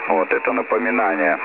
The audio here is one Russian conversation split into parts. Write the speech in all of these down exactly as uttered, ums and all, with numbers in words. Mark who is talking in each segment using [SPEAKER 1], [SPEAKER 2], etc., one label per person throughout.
[SPEAKER 1] Вот это напоминание.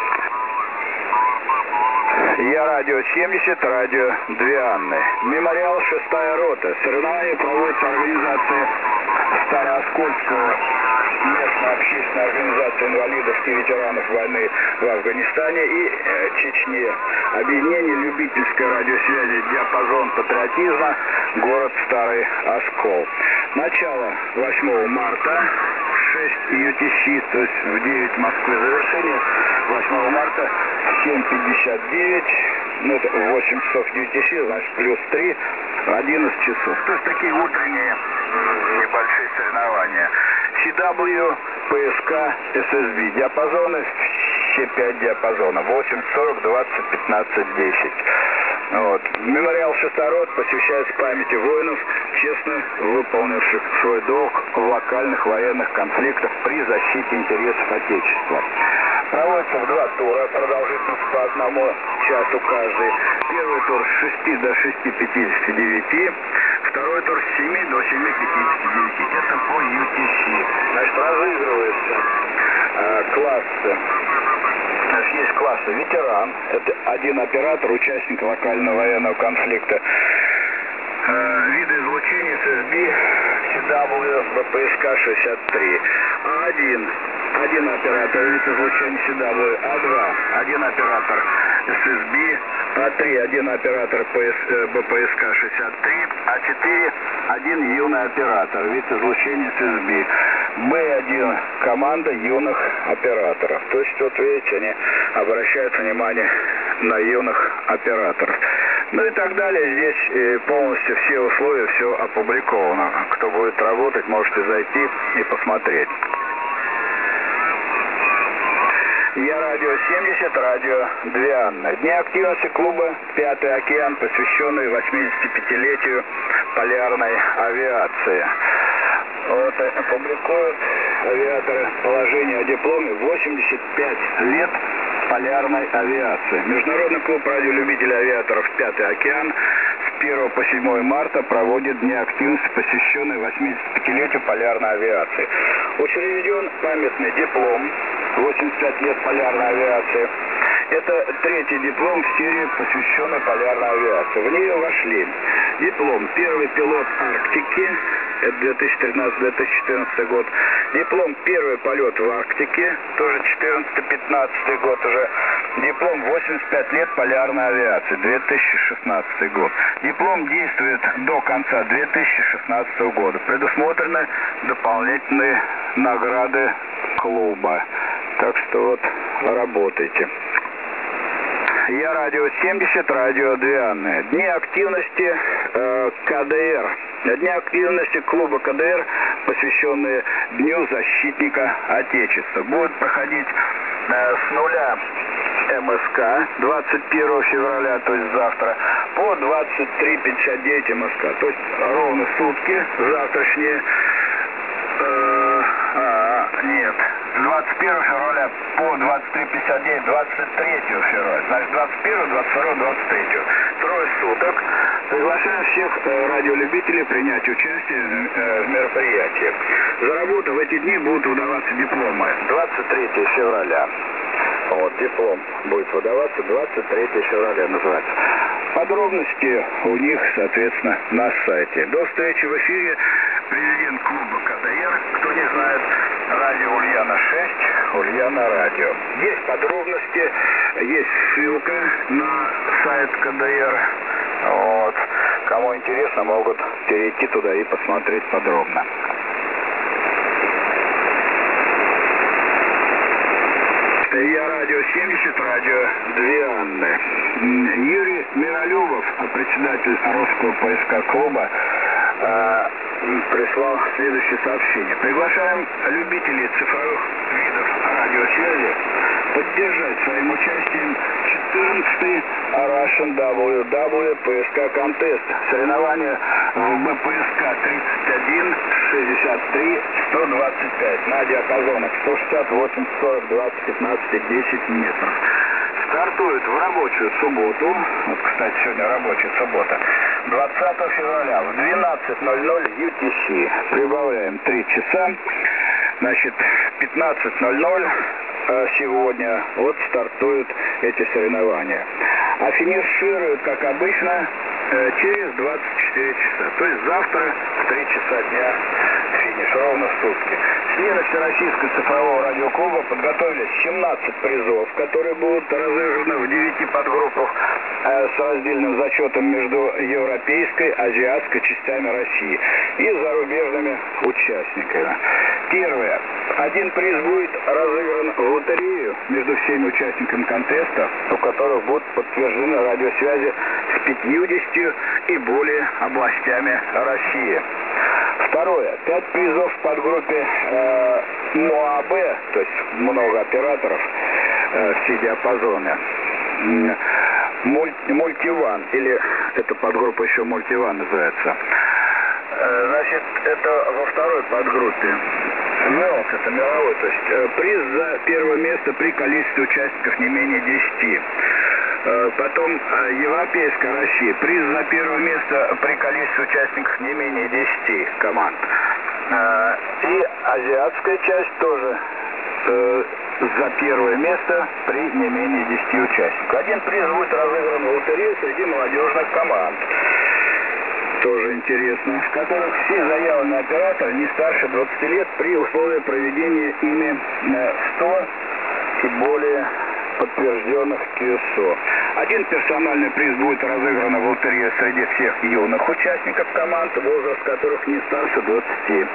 [SPEAKER 1] Я радио семьдесят, радио две Анны. Мемориал шестая рота. Соревнования проводятся организацией Старооскольского местной общественной организации инвалидов и ветеранов войны в Афганистане и э, Чечне. Объединение любительской радиосвязи «Диапазон патриотизма», город Старый Оскол. Начало восьмого марта, шесть ю ти си, то есть в девять Москвы. Завершение восьмого марта в семь пятьдесят девять, ну это восемь часов ю ти си, значит плюс три, одиннадцать часов. То есть такие утренние небольшие соревнования. си дабл ю, пэ эс ка, эс эс би. Диапазоны, все пять диапазонов. восемь, сорок, двадцать, пятнадцать, десять. Вот. Мемориал шестой роты посвящается памяти воинов, честно выполнивших свой долг в локальных военных конфликтах при защите интересов Отечества. Проводится в два тура, продолжительность по одному часу каждый. Первый тур с шести до шести пятидесяти девяти, второй тур с семи до семи пятидесяти девяти. Это по ю ти си. Значит, разыгрываются э, классы. Значит, есть классы ветеран, это один оператор, участник локального военного конфликта. Э, виды излучения эс эс би, си дабл ю, бэ пэ эс ка шестьдесят три. а один. Один оператор вид излучения си дабл ю, а два. Один оператор эс эс би, а три. Один оператор бэ пэ эс ка шестьдесят три, а четыре. Один юный оператор вид излучения эс эс би. бэ один команда юных операторов. То есть, вот видите, они обращают внимание на юных операторов. Ну и так далее. Здесь полностью все условия, все опубликовано. Кто будет работать, можете зайти и посмотреть. Я радио семьдесят, радио две Анны. Дни активности клуба «Пятый океан», посвященный восьмидесятипятилетию полярной авиации. Вот опубликуют авиаторы положение о дипломе восемьдесят пять лет полярной авиации. Международный клуб радиолюбителей авиаторов «Пятый океан» с первого по седьмое марта проводит дни активности, посвященные восьмидесятипятилетию полярной авиации. Учрежден памятный диплом восемьдесят пять лет полярной авиации. Это третий диплом в серии, посвященной полярной авиации. В нее вошли диплом «Первый пилот Арктики», это две тысячи тринадцатый — две тысячи четырнадцатый год. Диплом «Первый полет в Арктике», тоже четырнадцатый — пятнадцатый год уже. Диплом «восемьдесят пять лет полярной авиации», две тысячи шестнадцатый год. Диплом действует до конца две тысячи шестнадцатого года. Предусмотрены дополнительные награды клуба. Так что вот, работайте. Я радио семьдесят, радио две Анны. Дни активности э, ка дэ эр. Дни активности клуба ка дэ эр, посвященные Дню защитника Отечества. Будут проходить э, с нуля эм эс ка двадцать первого февраля, то есть завтра, по двадцать три пятьдесят девять эм эс ка. То есть ровно сутки завтрашние. Э, а, нет. двадцать первого февраля по двадцать три пятьдесят девять, двадцать третьего февраля. Значит, двадцать первого, двадцать второго, двадцать третьего. Трое суток. Приглашаем всех э, радиолюбителей принять участие э, в мероприятии. За работу в эти дни будут выдаваться дипломы. двадцать третьего февраля. Вот, диплом будет выдаваться двадцать третьего февраля, называется. Подробности у них, соответственно, на сайте. До встречи в эфире. Президент клуба ка дэ эр, кто не знает, радио Ульяна шесть, Ульяна радио. Есть подробности, есть ссылка на сайт ка дэ эр. Вот. Кому интересно, могут перейти туда и посмотреть подробно. Я радио семьдесят, радио две Анны. Юрий Миролюбов, председатель Орловского пэ эс ка клуба, прислал следующее сообщение. Приглашаем любителей цифровых видов радиосвязи поддержать своим участием четырнадцатый Russian дабл ю дабл ю пэ эс ка Contest. Соревнования в бэ пэ эс ка тридцать один шестьдесят три сто двадцать пять на диапазонах сто шестьдесят, восемьдесят, сорок, двадцать, пятнадцать и десять метров. Стартует в рабочую субботу, вот, кстати, сегодня рабочая суббота, двадцатого февраля в двенадцать ноль ноль ю ти си. Прибавляем три часа. Значит, пятнадцать ноль ноль сегодня вот стартуют эти соревнования. А финишируют, как обычно, через двадцать четыре часа. То есть завтра в три часа дня финиш, ровно в сутки. Члены Всероссийского цифрового радиоклуба подготовили семнадцать призов, которые будут разыграны в девяти подгруппах э, с раздельным зачетом между европейской, азиатской частями России и зарубежными участниками. Первое. Один приз будет разыгран в лотерею между всеми участниками контеста, у которых будут подтверждены радиосвязи с пятьюдесятью и более областями России. Второе. Пять призов в подгруппе э, МОАБ, то есть много операторов, э, все диапазоны. Мульт, мультиван, или эта подгруппа еще мультиван называется. Э, значит, это во второй подгруппе. МЕЛС, это мировой, то есть э, приз за первое место при количестве участников не менее десяти. Потом Европейская Россия. Приз за первое место при количестве участников не менее десяти команд. И азиатская часть тоже за первое место при не менее десяти участников. Один приз будет разыгран в лотерее среди молодежных команд. Тоже интересно. В которых все заявленные операторы не старше двадцати лет при условии проведения ими ста и более подтвержденных КСО. Один персональный приз будет разыгран в лотерее среди всех юных участников команд, возраст которых не старше двадцати.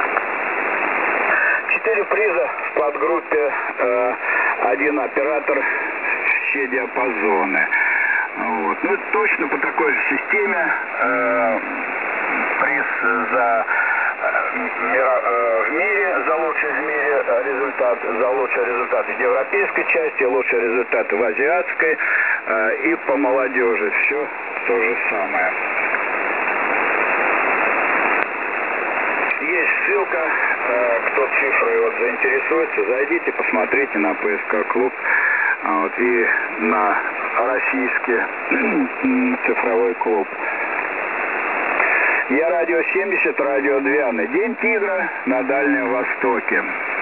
[SPEAKER 1] Четыре приза в подгруппе э, один оператор, все диапазоны. Вот. Ну, точно по такой же системе э, приз за в мире, за лучший в мире результат, за лучший результат в европейской части, лучший результат в азиатской э, и по молодежи. Все то же самое. Есть ссылка, э, кто цифрой вот заинтересуется, зайдите, посмотрите на ПСК клуб вот, и на российский цифровой клуб. Я радио семьдесят, радио Двианы. День тигра на Дальнем Востоке.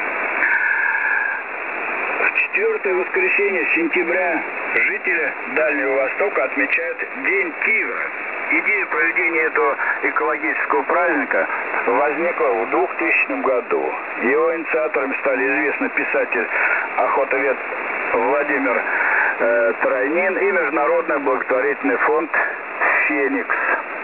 [SPEAKER 1] В четвертое воскресенье сентября жители Дальнего Востока отмечают День тигра. Идея проведения этого экологического праздника возникла в двухтысячном году. Его инициаторами стали известный писатель, охотовед Владимир э, Тройнин и международный благотворительный фонд «Феникс»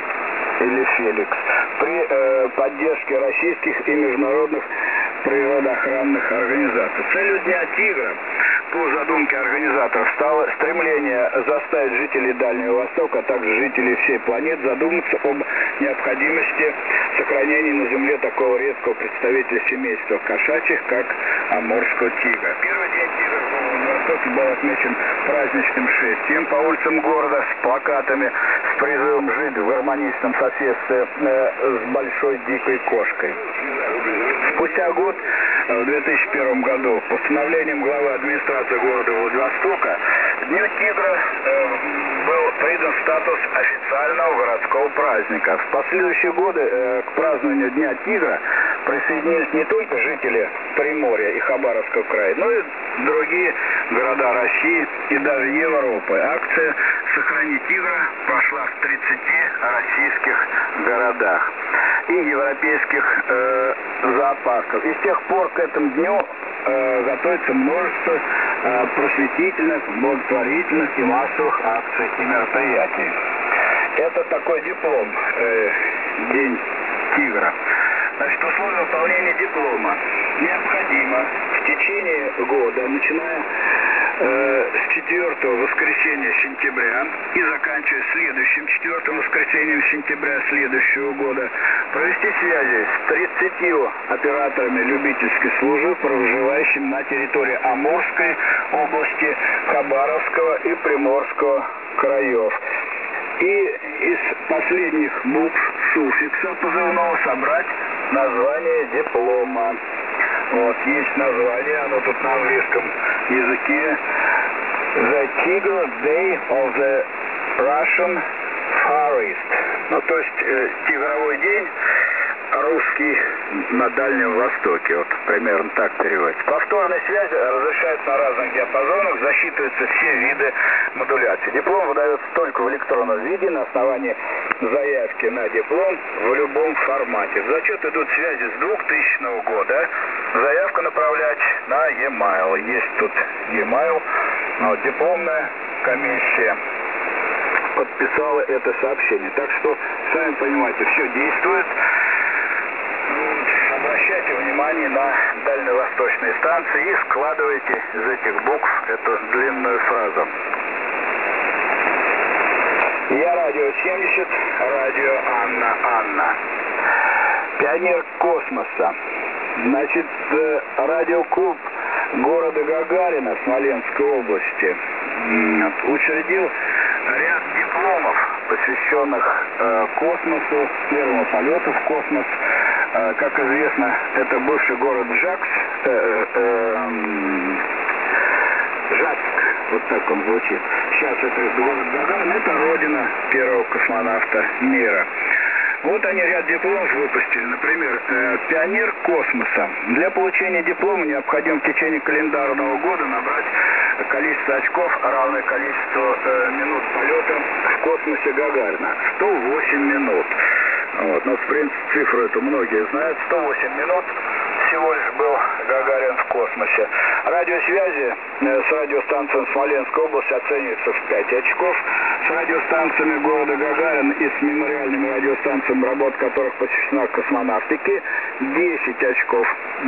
[SPEAKER 1] или «Феликс» при э, поддержке российских и международных природоохранных организаций. Целью Дня тигра по задумке организаторов стало стремление заставить жителей Дальнего Востока, а также жителей всей планеты задуматься об необходимости сохранения на Земле такого редкого представителя семейства кошачьих, как амурского тигра. Первый день тигра в Дальнем Востоке был отмечен праздничным шествием по улицам города с плакатами с призывом жить в гармоничном соседстве э, с большой дикой кошкой. Спустя год, в две тысячи первом году, постановлением главы администрации города Владивостока, Дню тигра э, был придан статус официального городского праздника. В последующие годы э, к празднованию Дня тигра присоединились не только жители Приморья и Хабаровского края, но и другие города России и даже Европы. Акция «Сохрани тигра» прошла в тридцати российских городах и европейских э, зоопарков. И с тех пор к этому дню э, готовится множество э, просветительных, благотворительных и массовых акций и мероприятий. Это такой диплом, э, День тигра. Значит, условия выполнения диплома необходимо в течение года, начиная э, с четвертого воскресенья сентября и заканчивая следующим четвертым воскресеньем сентября следующего года, провести связи с тридцатью операторами любительской службы, проживающими на территории Амурской области, Хабаровского и Приморского краев. И из последних букв суффикса позывного собрать название диплома. Вот, есть название, оно тут на английском языке. The Tiger Day of the Russian Far East. Ну, то есть, э, тигровой день русский на Дальнем Востоке. Вот примерно так переводится. Повторная связь разрешается на разных диапазонах, засчитываются все виды модуляции. Диплом выдается только в электронном виде на основании заявки на диплом в любом формате. В зачет идут связи с двухтысячного года. Заявку направлять на e-mail. Есть тут e-mail. Вот, дипломная комиссия подписала это сообщение. Так что, сами понимаете, все действует. Обращайте внимание на дальневосточные станции и складывайте из этих букв эту длинную фразу. Я радио семьдесят, радио Анна Анна. Пионер космоса. Значит, радиоклуб города Гагарина Смоленской области учредил ряд дипломов, посвященных э, космосу, первому полету в космос. Э, как известно, это бывший город Жакс, э, э, э, Жацк, вот так он звучит. Сейчас это город Гагарин, это родина первого космонавта мира. Вот они ряд дипломов выпустили. Например, э, пионер космоса. Для получения диплома необходимо в течение календарного года набрать количество очков, равное количеству э, минут полета в космосе Гагарина. сто восемь минут. Вот. Ну, в принципе, цифру эту многие знают. сто восемь минут всего лишь был Гагарин в космосе. Радиосвязи э, с радиостанцией Смоленской области оценивается в пять очков. С радиостанциями города Гагарин и с мемориальными радиостанциями, работа которых посвящена космонавтике, десять очков.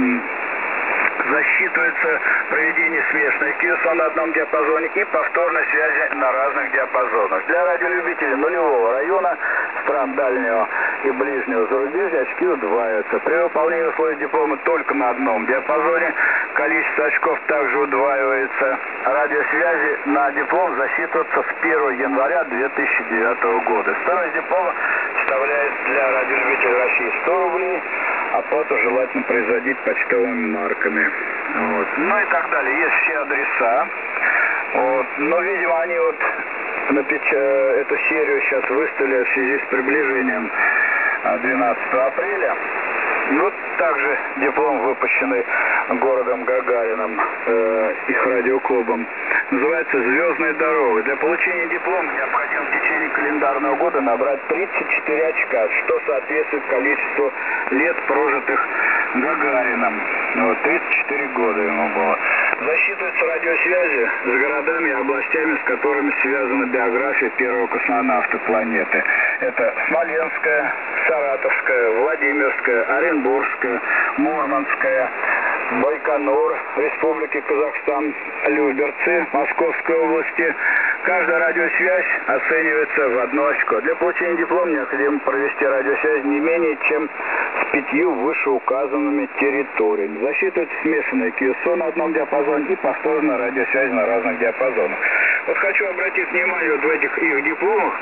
[SPEAKER 1] Засчитывается проведение смешной кью эс о на одном диапазоне и повторной связи на разных диапазонах. Для радиолюбителей нулевого района, стран дальнего и ближнего зарубежья очки удваиваются. При выполнении условий диплома только на одном диапазоне количество очков также удваивается. Радиосвязи на диплом засчитываются с первого января две тысячи девятого года. Стоимость диплома составляет для радиолюбителей России сто рублей. Оплату желательно производить почтовыми марками. Вот. Ну и так далее. Есть все адреса. Вот. Но, видимо, они вот напеч... эту серию сейчас выставили в связи с приближением двенадцатого апреля. И вот также диплом, выпущенный городом Гагарином, э, их радиоклубом, называется «Звездная дорога». Для получения диплома необходимо в течение календарного года набрать тридцать четыре очка, что соответствует количеству лет, прожитых Гагарином. Вот, тридцать четыре года ему было. Засчитываются радиосвязи с городами и областями, с которыми связана биография первого космонавта планеты. Это Смоленская, Саратовская, Владимирская, Оренбургская, Мурманская, Байконур, Республики Казахстан, Люберцы, Московской области. Каждая радиосвязь оценивается в одно очко. Для получения диплома необходимо провести радиосвязь не менее чем с пятью вышеуказанными территориями. Засчитывается смешанная кью эс о на одном диапазоне и повторная радиосвязь на разных диапазонах. Вот хочу обратить внимание, вот в этих их дипломах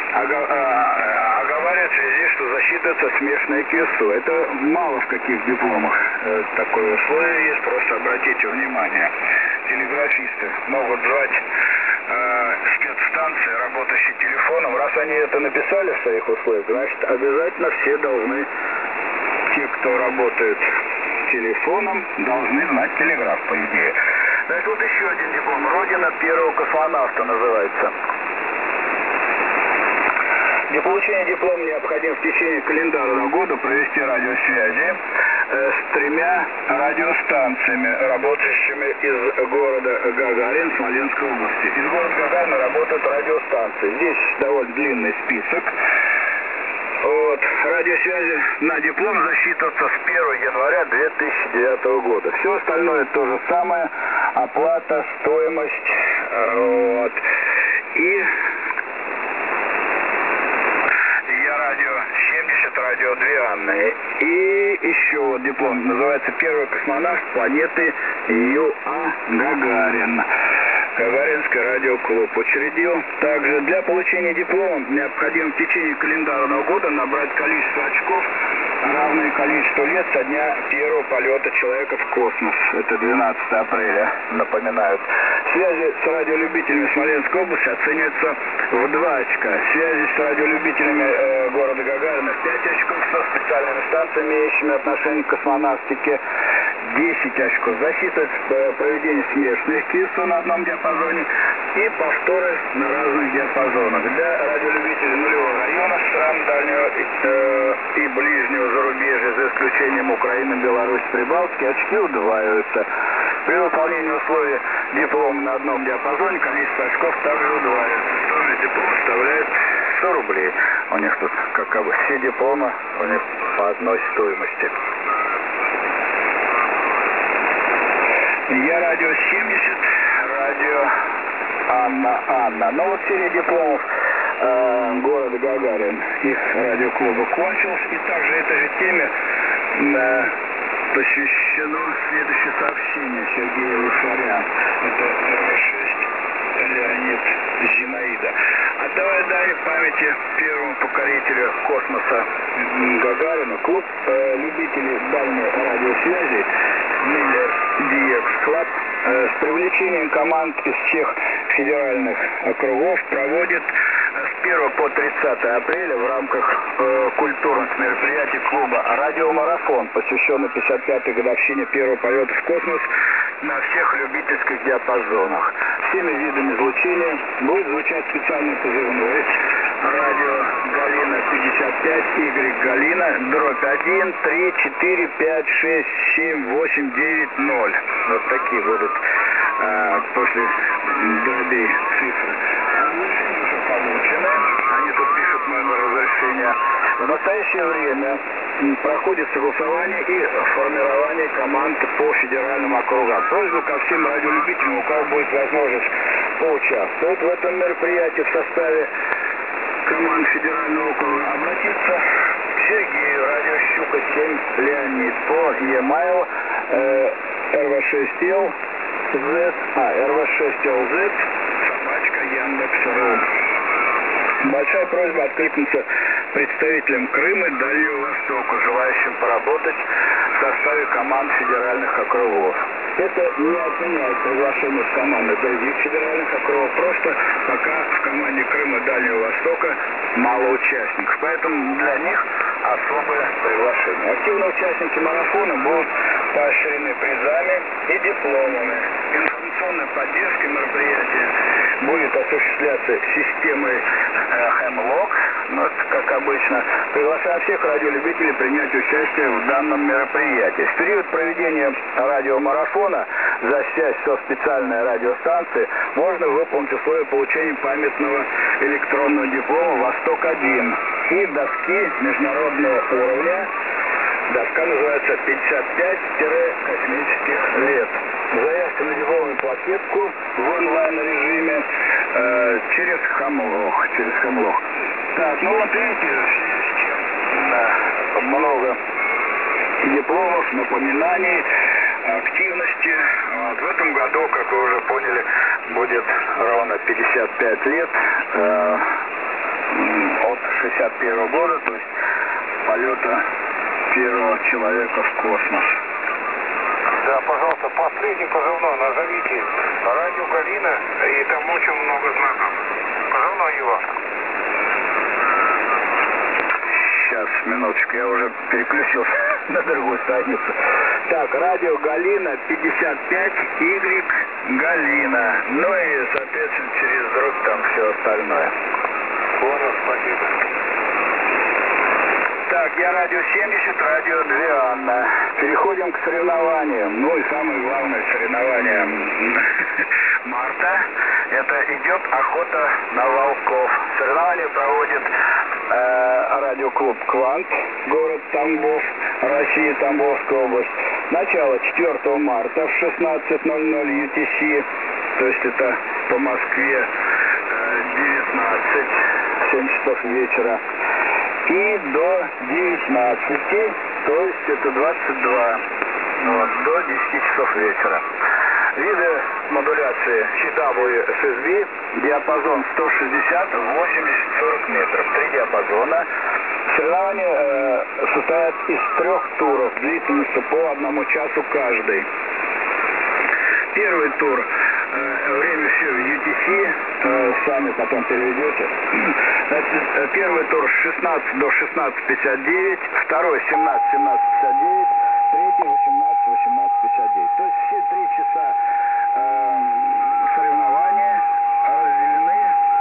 [SPEAKER 1] оговаривается в связи, что засчитывается смешанная кью эс о. Это мало в каких дипломах э, такое условие есть, просто обратите внимание. Телеграфисты могут звать э, спецстанции, работающие телефоном. Раз они это написали в своих условиях, значит, обязательно все должны, те, кто работает телефоном, должны знать телеграф, по идее. Значит, вот еще один диплом. Родина первого космонавта называется. Для получения диплома необходимо в течение календарного года провести радиосвязи э, с тремя радиостанциями, работающими из города Гагарин Смоленской области. Из города Гагарина работают радиостанции. Здесь довольно длинный список. Вот. Радиосвязи на диплом засчитываются с первого января две тысячи девятого года. Все остальное то же самое. Оплата, стоимость. Вот. И радио две Анны. И еще вот диплом называется «Первый космонавт планеты Ю А Гагарин». Гагаринский радиоклуб учредил. Также для получения диплома необходимо в течение календарного года набрать количество очков, равное количеству лет со дня первого полета человека в космос. Это двенадцатого апреля, напоминают. Связи с радиолюбителями Смоленской области оцениваются в два очка. Связи с радиолюбителями э, города Гагарина в пять очков, со специальными станциями, имеющими отношение к космонавтике, десять очков. Засчитывается э, проведение смешанных квизов на одном диапазоне и повторы на разных диапазонах. Для радиолюбителей нулевого района, стран дальнего и, э, и ближнего зарубежья, за исключением Украины, Беларуси, Прибалтики, очки удваиваются. При выполнении условий диплома на одном диапазоне количество очков также удваивается. Стоимость диплома составляет сто рублей. У них тут, как бы, все дипломы у них по одной стоимости. Я радио семьдесят, радио Анна Анна. Ну вот серия дипломов э, города Гагарин, их радиоклуба кончилась. И также этой же теме э, посвящено следующее сообщение Сергея Лушаря. Это эр вэ шесть Леонид Зинаида. Отдавая дань памяти первому покорителю космоса Гагарину, клуб э, любителей дальней радиосвязи Miller ди экс Club э, с привлечением команд из всех федеральных округов проводит с первого по тридцатое апреля в рамках э, культурных мероприятий клуба радиомарафон, посвященный пятьдесят пятой годовщине первого полета в космос на всех любительских диапазонах. Всеми видами излучения будет звучать специальный позывной радио Галина пятьдесят пять, Y Галина, дробь один, три, четыре, пять, шесть, семь, восемь, девять, ноль. Вот такие будут э, после дробей цифры. Разрешения уже получены. Они тут пишут номер разрешения. В настоящее время проходит согласование и формирование команд по федеральным округам. Просьба ко всем радиолюбителям, у кого будет возможность поучаствовать в этом мероприятии в составе команд федерального округа, обратиться к Сергею, радио Щука семь Леонид, по e-mail э, эр вэ шесть эл зет, а, эр вэ шесть эл зет, собачка Яндекс.ру. Большая просьба откликнуться представителям Крыма и Дальнего Востока, желающим поработать в составе команд федеральных округов. Это не отменяет приглашение в команды других федеральных округов, просто пока в команде Крыма и Дальнего Востока мало участников, поэтому для них особое приглашение. Активные участники марафона будут поощрены призами и дипломами. Информационная поддержка мероприятия будет осуществляться системой э, Hemlock, ну, как обычно. Приглашаю всех радиолюбителей принять участие в данном мероприятии. В период проведения радиомарафона за связь со специальной радиостанцией можно выполнить условия получения памятного электронного диплома «Восток один» и доски международного уровня. Доска называется пятьдесят пять космических лет. Заявьте на дипломную плакетку в онлайн-режиме э, через Hemlock. Через Hemlock. Так, ну вот видите, да, много дипломов, напоминаний, активности. Вот. В этом году, как вы уже поняли, будет ровно пятьдесят пять лет э, от шестьдесят первого года, то есть полета первого человека в космос.
[SPEAKER 2] Да, пожалуйста, последний позывной назовите. Радио Галина, и там очень много знаков. Позывной его.
[SPEAKER 1] Сейчас, минуточку, я уже переключился на другую страницу. Так, радио Галина пятьдесят пять, Y Галина. Ну и, соответственно, через дробь там все остальное.
[SPEAKER 2] Понял, спасибо.
[SPEAKER 1] Так, я радио семьдесят, радио две Анна. Переходим к соревнованиям. Ну и самое главное соревнование марта. Это идет охота на волков. Соревнования проводит э, радиоклуб «Квант», город Тамбов, Россия, Тамбовская область. Начало четвёртого марта в шестнадцать ноль ноль ю ти си, то есть это по Москве э, девятнадцать, семь часов вечера. И до девятнадцати, то есть это двадцать два, вот, до десяти часов вечера. Виды модуляции си дабл ю эс эс би, диапазон сто шестьдесят, восемьдесят, сорок метров, три диапазона. Соревнования э, состоят из трех туров, длительностью по одному часу каждый. Первый тур э, время все в ю ти си, э, сами потом переведете. Значит, первый тур с шестнадцати до шестнадцати пятьдесят девять, второй семнадцать семнадцать пятьдесят девять, третий восемнадцать восемнадцать пятьдесят девять. То есть все три часа э, соревнования разделены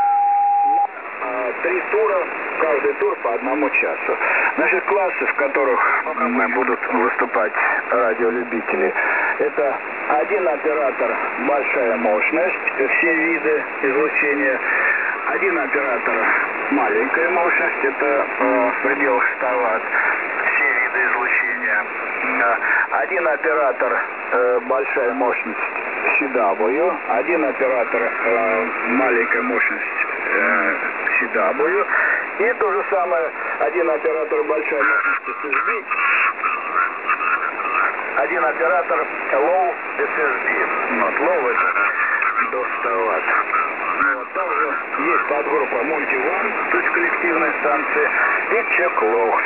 [SPEAKER 1] на три тура, каждый тур по одному часу. Значит, классы, в которых будут выступать радиолюбители, это один оператор большая мощность, все виды излучения, один оператор маленькая мощность, это э, в пределах ста ватт, все виды излучения, один оператор э, большая мощность си дабл ю, один оператор э, маленькая мощность э, си дабл ю, и то же самое, один оператор большая мощность эс эс би, один оператор low эс эс би. Вот, low это до ста ватт. Вот, также есть подгруппа Multi One, то есть коллективная станция, и Check Lows.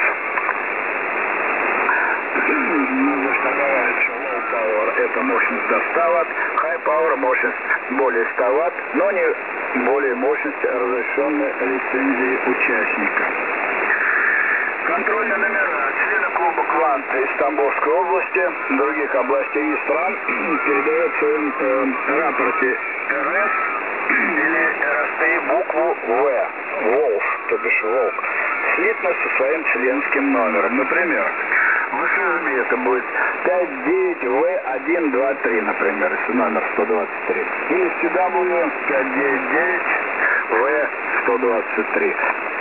[SPEAKER 1] Ну, что говорят, что low power это мощность до ста ватт, high power мощность более ста ватт, но не более мощности разрешенной лицензии участника. Контрольные номера члены клуба «Квант» из Тамбовской области, других областей и стран передают в своем э, рапорте эр эс или эр эс три букву В, Волк, то бишь Волк, слитно со своим членским номером. Например, в эс эс би это будет пять девять вэ один два три, например, если номер сто двадцать три. Или си дабл ю пять девять девять вэ сто двадцать три.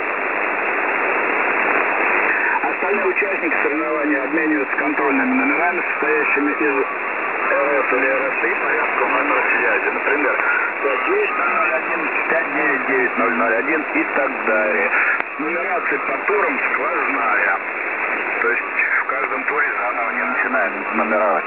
[SPEAKER 1] Остальные участники соревнования обмениваются контрольными номерами, состоящими из эр эс или эр эс три порядка номера связи. Например, пять девять ноль ноль один, пять девять девять ноль ноль один и так далее. Нумерация по турам сквозная. То есть в каждом туре заново не начинаем нумеровать.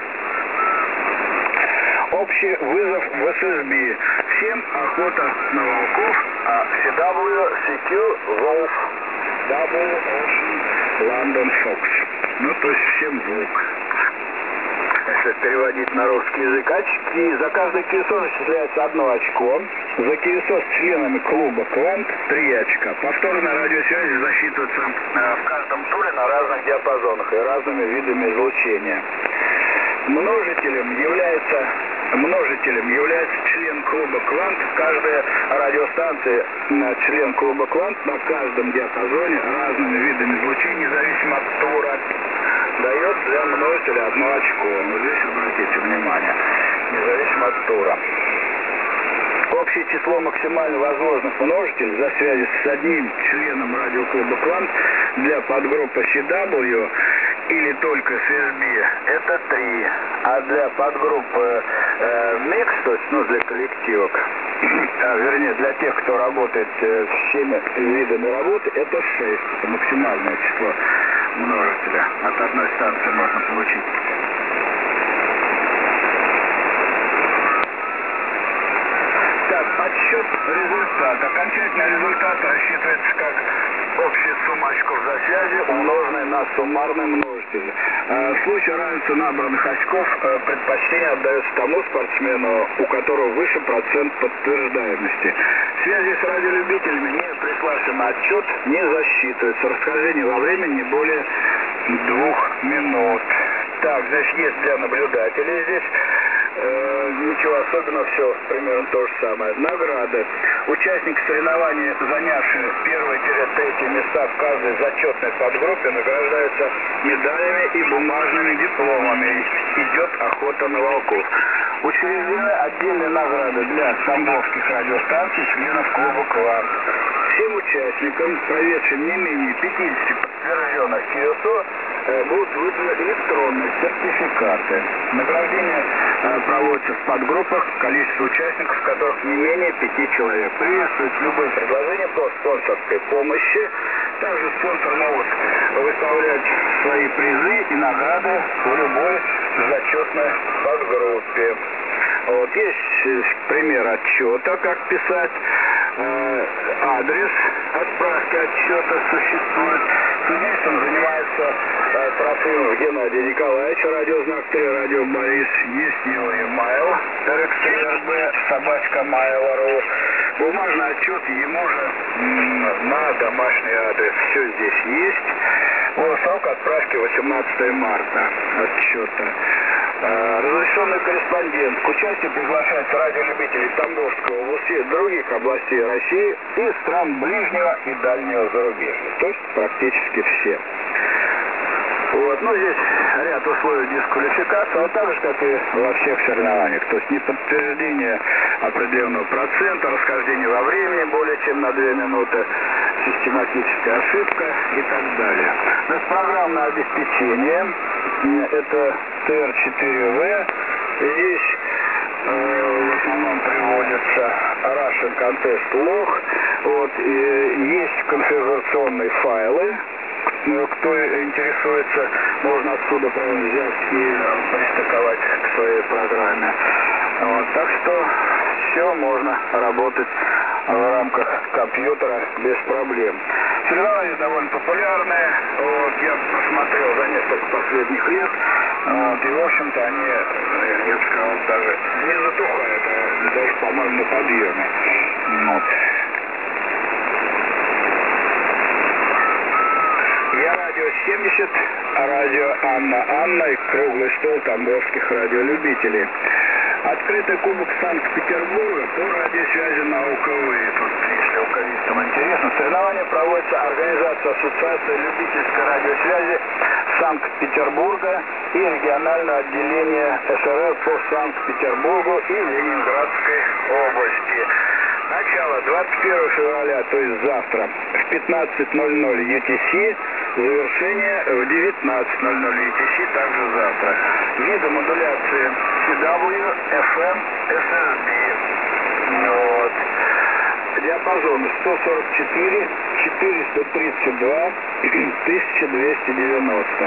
[SPEAKER 1] Общий вызов в эс эс би. Всем охота на волков, а си дабл ю си кью Wolf, Double Ocean London Fox. Ну, то есть всем волк. Если переводить на русский язык, очки. За каждый КСО начисляется одно очко. За КСО с членами клуба «Квант» три очка. Повторная радиосвязь засчитывается э, в каждом туре на разных диапазонах и разными видами излучения. Множителем является, множителем является член клуба «Квант». Каждая радиостанция, член клуба «Квант» на каждом диапазоне разными видами излучения, независимо от тура, дает для множителя одно очко. Вот здесь обратите внимание, независимо от тура. Общее число максимально возможных множителей за связи с одним членом радиоклуба «Квант» для подгруппы си дабл ю или только эс эс би это три, а для подгруппы э, микс, то есть ну, для коллективок, а, вернее для тех, кто работает э, всеми видами работы, это шесть, это максимальное число множителя от одной станции можно получить. Так, подсчет результата. Окончательный результат рассчитывается как общая сумма очков за связи, умноженная на суммарный множитель. В случае равенства набранных очков предпочтение отдается тому спортсмену, у которого выше процент подтверждаемости. Связи с радиолюбителями, не приславшими отчет, не засчитываются. Расхождение во времени не более двух минут. Так, значит, есть для наблюдателей здесь. Э, ничего особенного, все примерно то же самое. Награды. Участники соревнований, занявшие первое-третье места в каждой зачетной подгруппе, награждаются медалями и бумажными дипломами. Идет охота на волков. Учреждены отдельные награды для тамбовских радиостанций, членов клуба «Квант». Всем участникам, проведшим не менее пятидесяти подтвержденных КСО, будут выданы электронные сертификаты. Награждение э, проводится в подгруппах, количество участников, в которых не менее пяти человек. Приветствуются любые предложения по спонсорской помощи. Также спонсор могут выставлять свои призы и награды в любой зачетной подгруппе. Вот, есть пример отчета, как писать. Э, адрес отправки отчета существует. Здесь он занимается э, Трофимов Геннадий Николаевич, радиознак три, радио Борис. Есть его e-mail, эр икс три эр б собачка mail.ru. Бумажный отчет ему же на домашний адрес. Все здесь есть. Вот, срок отправки восемнадцатое марта отчета. Разрешенный корреспондент. К участию приглашаются радиолюбители Тамбовской области, других областей России и стран ближнего и дальнего зарубежья. То есть практически все. Вот, ну здесь ряд условий дисквалификации, а так же, как и во всех соревнованиях. То есть неподтверждение определенного процента, расхождение во времени более чем на две минуты, систематическая ошибка и так далее. Значит, программное обеспечение, это Т Р четыре В, здесь э, в основном приводится Russian Contest Log, вот, и есть конфигурационные файлы. Кто интересуется, можно отсюда прямо взять и пристыковать к своей программе. Вот, так что все можно работать в рамках компьютера без проблем. Соревнования довольно популярные. Вот, я посмотрел за несколько последних лет. Вот, и, в общем-то, они, я бы сказал, даже не затухают, а даже, по-моему, на подъеме. Вот. Я радио семьдесят, радио Анна Анна и круглый стол тамбовских радиолюбителей. Открытый кубок Санкт-Петербурга по радиосвязи на У К В. Тут, если уковистам интересно, соревнования проводятся Организацией Ассоциации любительской радиосвязи Санкт-Петербурга и регионального отделения С Р Л по Санкт-Петербургу и Ленинградской области. Начало двадцать первого февраля, то есть завтра, в пятнадцать ноль ноль Ю Ти Си, завершение в девятнадцать ноль ноль Ю Ти Си, также завтра. Виды модуляции Си Дабл Ю, Эф Эм, С Эс Би. Вот. Диапазоны сто сорок четыре, четыреста тридцать два, тысяча двести девяносто.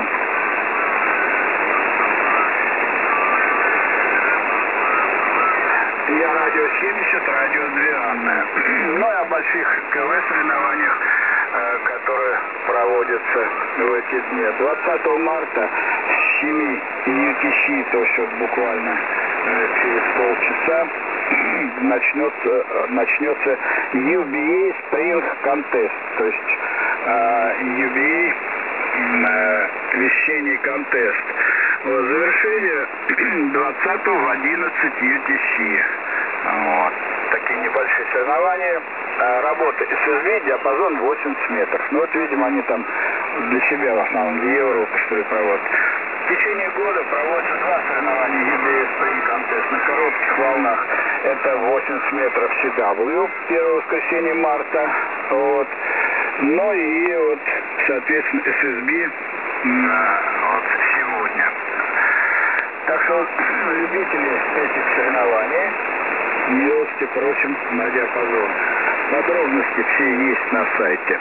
[SPEAKER 1] Я радио семьдесят, радио две Анны. Ну и о больших КВ соревнованиях, которые проводятся в эти дни. двадцатого марта с семи Ю Ти Си, то есть вот буквально через полчаса, начнется, начнется Ю Би Эй Spring Contest, то есть Ю Би Эй весенний контест. Завершение двадцатого в одиннадцать Ю Ти Си. Вот. Такие небольшие соревнования. Работа Эс Эс Би, диапазон восемьдесят метров. Ну вот, видимо, они там для себя в основном, для Европы, что ли, проводят. В течение года проводятся два соревнования Ю Би Эй Spring Contest на коротких волнах. Это восемьдесят метров Си Дабл Ю, первое воскресенье марта. Вот. Ну и вот, соответственно, Эс Эс Би вот сегодня. Так что вот, любители этих соревнований, милости просим на диапазон. Подробности все есть на сайте.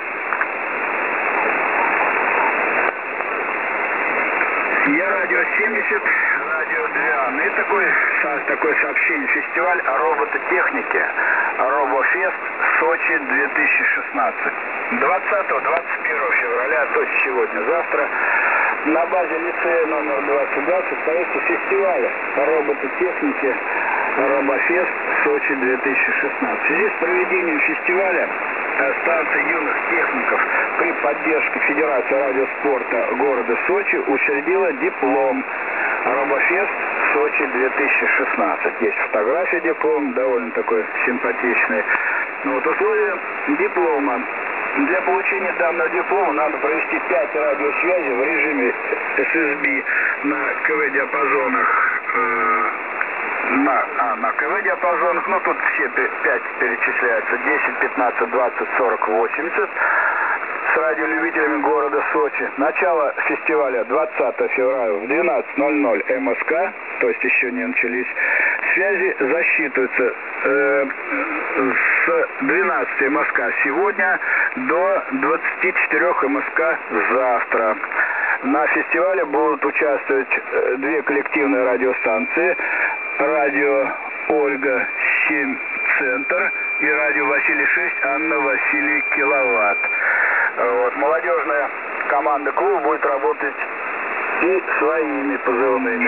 [SPEAKER 1] Я радио семьдесят, радио две Анны. И такой, такое сообщение. Фестиваль робототехники RoboFest Сочи две тысячи шестнадцать. двадцатого — двадцать первого февраля, то есть сегодня, завтра, на базе лицея номер двадцать два состоится фестиваль робототехники RoboFest Сочи две тысячи шестнадцать. В связи с проведением фестиваля станция юных техников при поддержке Федерации радиоспорта города Сочи учредила диплом RoboFest Сочи две тысячи шестнадцать. Есть фотография диплома, довольно такой симпатичный. Но вот условия диплома. Для получения данного диплома надо провести пять радиосвязей в режиме Эс Эс Би на КВ-диапазонах. Э, на, а, на КВ-диапазонах, ну тут все пять перечисляются: десять, пятнадцать, двадцать, сорок, восемьдесят. С радиолюбителями города Сочи. Начало фестиваля двадцатого февраля в двенадцать ноль ноль Эм Эс Ка, то есть еще не начались. Связи засчитываются э, с двенадцати Эм Эс Ка сегодня до двадцати четырёх Эм Эс Ка завтра. На фестивале будут участвовать э, две коллективные радиостанции: радио Ольга семь Центр и радио Василий шесть Анна Василий Киловатт. Вот, молодежная команда клуба будет работать и своими позывными.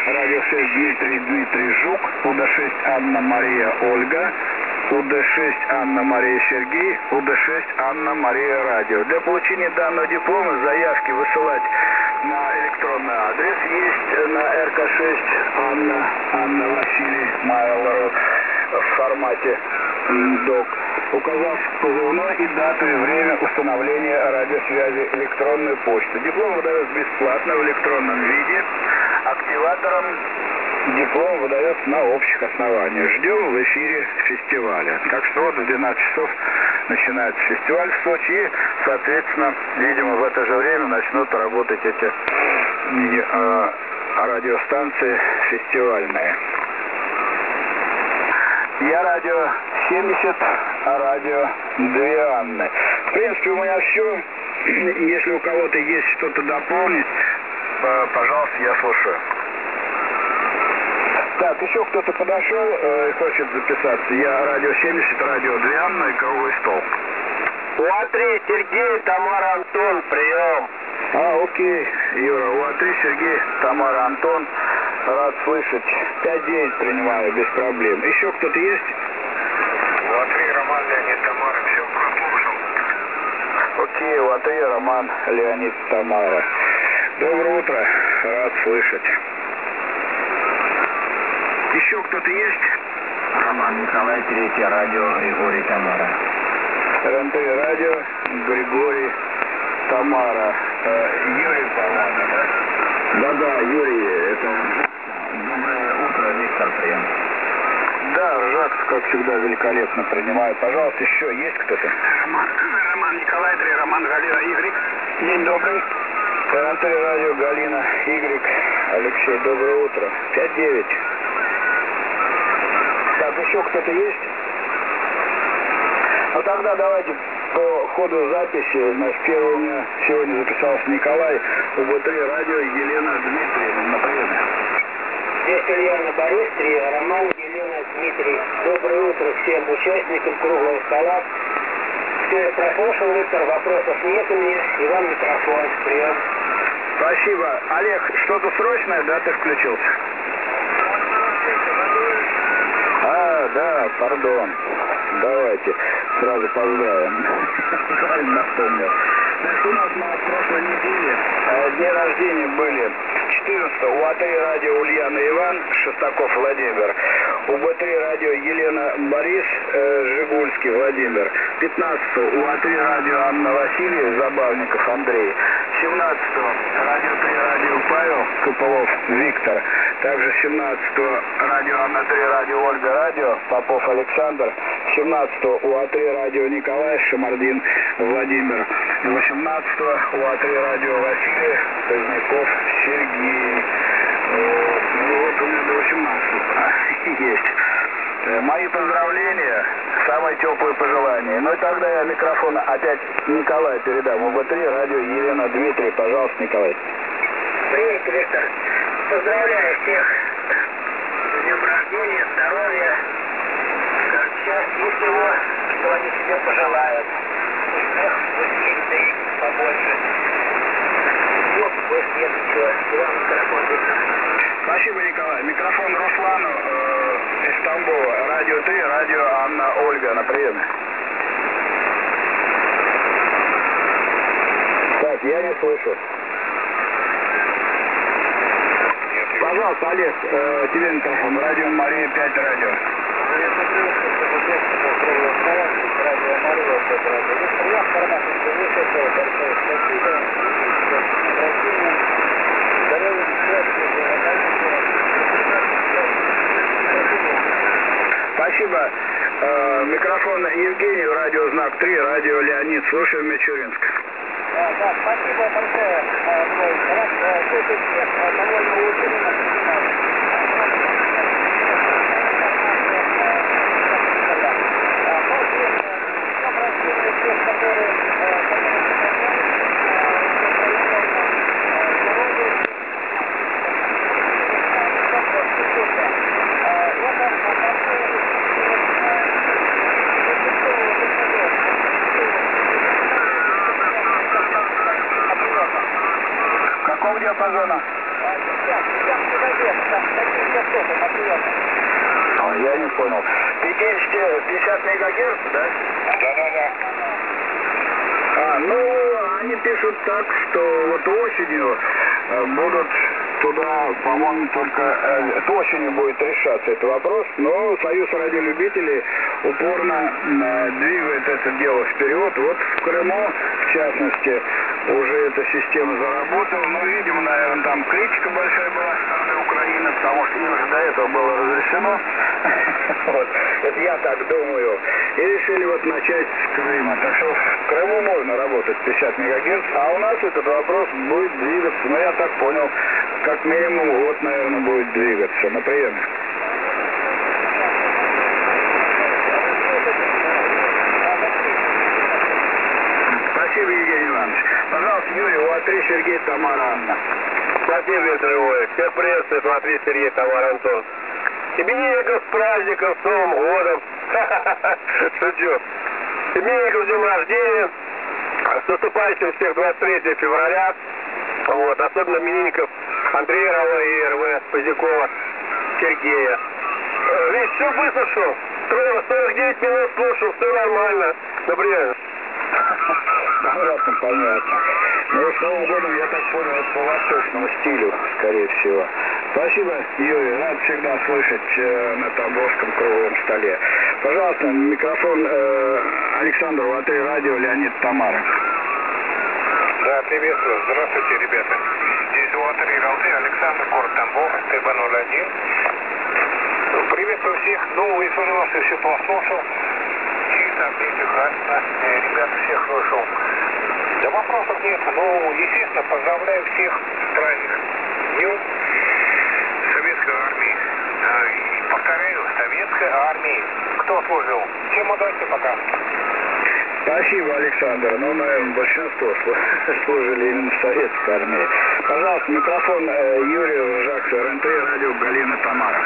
[SPEAKER 1] радио шесть Дмитрий Дмитрий Жук, УД шесть Анна Мария Ольга, УД шесть Анна Мария Сергей, УД шесть Анна Мария Радио. Для получения данного диплома заявки высылать на электронный адрес. Есть на эр ка шесть Анна, Анна Василий Майлору в формате док, указав позывной и дату и время установления радиосвязи электронной почты. Диплом выдается бесплатно в электронном виде. Активатором диплом выдается на общих основаниях. Ждем в эфире фестиваля. Так что вот в двенадцать часов начинается фестиваль в Сочи. И, соответственно, видимо, в это же время начнут работать эти э, радиостанции фестивальные. Я радио семьдесят, а радио две Анны. В принципе, у меня все. Если у кого-то есть что-то дополнить, пожалуйста, я слушаю. Так, еще кто-то подошел и э, хочет записаться. Я радио семьдесят, радио две Анны и круглый стол.
[SPEAKER 3] уа три Сергей, Тамара, Антон, прием.
[SPEAKER 1] А, окей, Юра, уа три Сергей, Тамара, Антон. Рад слышать. пять девять принимаю без проблем. Еще кто-то есть?
[SPEAKER 2] уа три Роман, Леонид, Тамара, все прослушал.
[SPEAKER 1] Окей, уа три Роман, Леонид, Тамара. Доброе утро, рад слышать. Еще кто-то есть?
[SPEAKER 3] Роман Николай, третье радио, Григорий, Тамара.
[SPEAKER 1] эр эн тэ радио, Григорий, Тамара. Э, Юрий, по-моему, да? Да-да, Юрий, это...
[SPEAKER 3] Доброе утро, Виктор, прием.
[SPEAKER 1] Да, Жакс, как всегда, великолепно принимает. Пожалуйста, еще есть кто-то?
[SPEAKER 2] Роман, Роман Николай, три Роман, Галина, Игорь. День добрый.
[SPEAKER 1] эр эн тэ радио, Галина, Игорь, Алексей, доброе утро. пять девять. Так, еще кто-то есть? Ну тогда давайте по ходу записи. Значит, первый у меня сегодня записался Николай, у бэ три радио, Елена Дмитриевна на приеме.
[SPEAKER 4] Здесь Ульяна Борис, три Роман, Елена, Дмитрий. Доброе утро всем участникам круглого стола. Все, я прослушал, Виктор, вопросов нет у меня. И вам микрофон. Прием.
[SPEAKER 1] Спасибо. Олег, что-то срочное, да, ты включился? А, да, пардон. Давайте сразу поздравим. Правильно напомнил. Значит, у нас на прошлой неделе э, дни рождения были четырнадцатого у а три радио Ульяна Иван, Шестаков Владимир, у бэ три радио Елена Борис, э, Жигульский Владимир, пятнадцатого у а три радио Анна Васильев, Забавников Андрей, семнадцатого радио три радио Павел, Копылов Виктор, также семнадцатого радио Анна три радио Ольга радио, Попов Александр, семнадцатого у а три радио Николай, Шамардин Владимир, восемнадцатого у а три радио Василий, Поздняков Сергей. Вот. Ну вот у меня до восемнадцатого есть. Мои поздравления, самые теплые пожелания. Ну и тогда я микрофон опять Николаю передам. у бэ три радио Елена Дмитрий. Пожалуйста, Николай.
[SPEAKER 4] Привет, Виктор. Поздравляю всех с днем рождения, здоровья, счастья и всего, что они себе пожелают. Успех в эфире, да и побольше. Вот, больше нет ничего. И вам микрофон, Виктор.
[SPEAKER 1] Спасибо, Николай. Микрофон Руслану э, из Тамбова. Радио три, радио Анна Ольга на приеме. Так, я не слышу. Пожалуйста, Олег, э, тебе микрофон. Радио Мария пять радио. Спасибо. Э, микрофон Евгению, радио Знак три, радио Леонид. Слушаем Мичуринск.
[SPEAKER 4] Да, да, спасибо большое. Здесь всех довольно уверенно
[SPEAKER 1] Какого диапазона?
[SPEAKER 4] Сейчас, сейчас, подожди.
[SPEAKER 1] понял. пятьдесят, пятьдесят мегагерц, да?
[SPEAKER 2] Да-да-да.
[SPEAKER 1] А, ну, они пишут так, что вот осенью э, будут туда, по-моему, только э, осенью будет решаться этот вопрос, но Союз радиолюбителей упорно э, двигает это дело вперед. Вот в Крыму, в частности, уже эта система заработала. Ну, видимо, наверное, там критика большая была со стороны Украины, потому что им же до этого было разрешено. Вот. Это я так думаю. И решили вот начать с Крыма. Так что в Крыму можно работать пятьдесят мегагерц, а у нас этот вопрос будет двигаться. Ну, я так понял, как минимум год, наверное, будет двигаться. На приеме. Спасибо, Евгений Иванович. Пожалуйста, Юрий, у А3 Сергей, Тамара, Анна.
[SPEAKER 3] Спасибо, Виктор Львович. Всех приветствую, смотри, Сергей, Тамара, Антон. Именинников с праздником, с Новым годом. Шучу. Именинников с днем рождения. С наступающим всех двадцать третьего февраля. Вот, особенно именинников Андрея Рова и Эр Вэ Поздякова, Сергея. Видишь, все выслушал. сорок девять минут слушал, все нормально. Например.
[SPEAKER 1] Понятно, понятно. Ну, с Новым годом, я так понял, это по восточному стилю, скорее всего. Спасибо, Юрий. Рад всегда слышать э, на Тобольском круглом столе. Пожалуйста, микрофон э, Александру, А3 радио, Леонид, Тамара.
[SPEAKER 2] Да, приветствую. Здравствуйте, ребята. Здесь у А3 Ралды, Александр, город Тамбов, Т Б ноль один. Приветствую всех. Новую информацию все послушал. Чисто, прекрасно. Ребята, всех слушал. Да вопросов нет. Ну, естественно, поздравляю всех с праздником. Днем Советской армии. И повторяю, Советской армии. Кто служил? Всем удачи, пока.
[SPEAKER 1] Спасибо, Александр. Ну, наверное, большинство служили именно в Советской армии. Пожалуйста, микрофон э, Юрию Жаксу, Эр Эн Тэ, радио Галина, Тамара.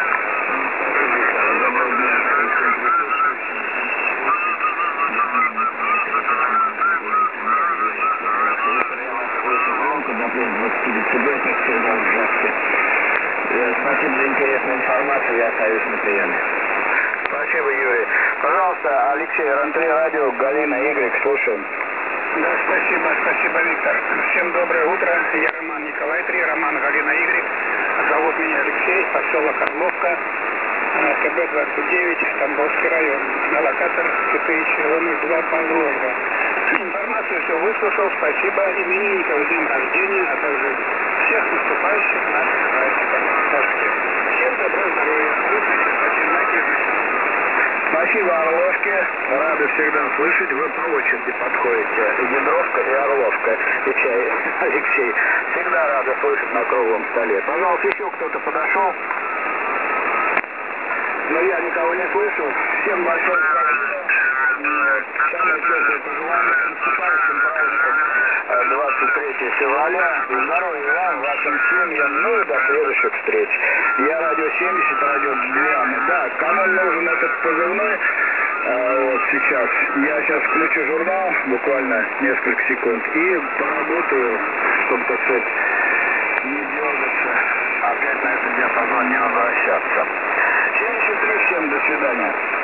[SPEAKER 3] Спасибо за интересную информацию, я остаюсь на приеме.
[SPEAKER 1] Спасибо, Юрий. Пожалуйста, Алексей, Эр Эн Тэ, радио Галина, Игорь, слушаем.
[SPEAKER 5] Да, спасибо, спасибо, Виктор. Всем доброе утро. Я Роман Николай три, Роман Галина Игорь. Зовут меня Алексей, поселок Орловка, Т Б двадцать девять, Тамбовский район. На локатор четыре ноль два Павловка. Информацию все выслушал. Спасибо именинникам с днем рождения, а также всех наступающих наших праздников. Всем доброго здоровья.
[SPEAKER 1] Спасибо, Орловке. Рады всегда слышать. Вы по очереди подходите. Ядровка и Орловка. Алексей, Алексей. Всегда рады слышать на круглом столе. Пожалуйста, еще кто-то подошел. Но я никого не слышу. Всем большое спасибо. Самое теплое пожелание с наступающим праздником двадцать третьего февраля. И здоровья вам, вашим семьям. Ну и до следующих встреч. Я радио семьдесят, радио Двианы. Да, кому нужен этот позывной, а, вот сейчас. Я сейчас включу журнал, буквально несколько секунд, и поработаю, чтобы, так сказать, не дергаться, опять на этот диапазон не возвращаться. семьдесят три, всем до свидания.